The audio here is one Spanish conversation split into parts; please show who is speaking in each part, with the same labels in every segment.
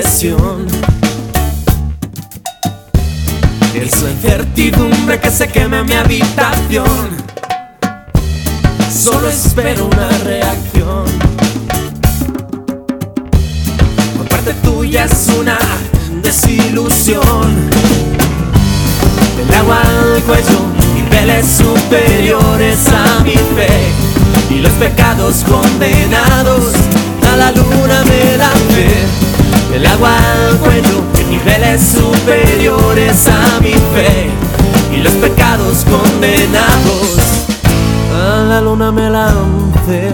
Speaker 1: depresión. Es la incertidumbre que se quema en mi habitación. Solo espero una reacción. Por parte tuya es una desilusión. Del agua al cuello, niveles superiores a mi fe, y los pecados condenados a la luna me dan fe. Del agua al cuello, niveles superiores a mi fe, y los pecados condenados a la luna me lancé.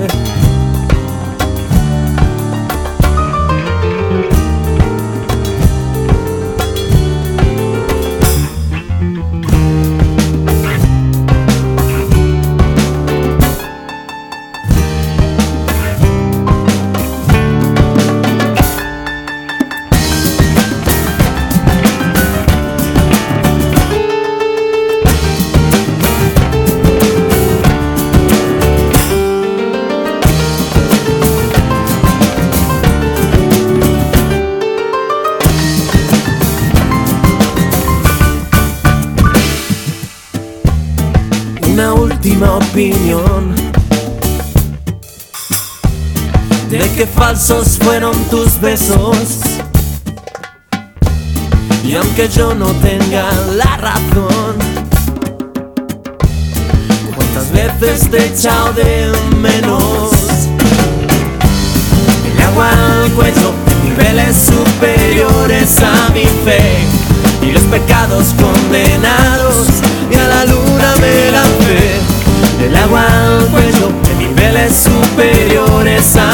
Speaker 1: Una última opinión de que falsos fueron tus besos, y aunque yo no tenga la razón, cuántas veces te he echado de menos. El agua al cuello, niveles superiores a mi fe, y los pecados condenados, y a la luna me lancé. Del agua al cuello, de niveles superiores a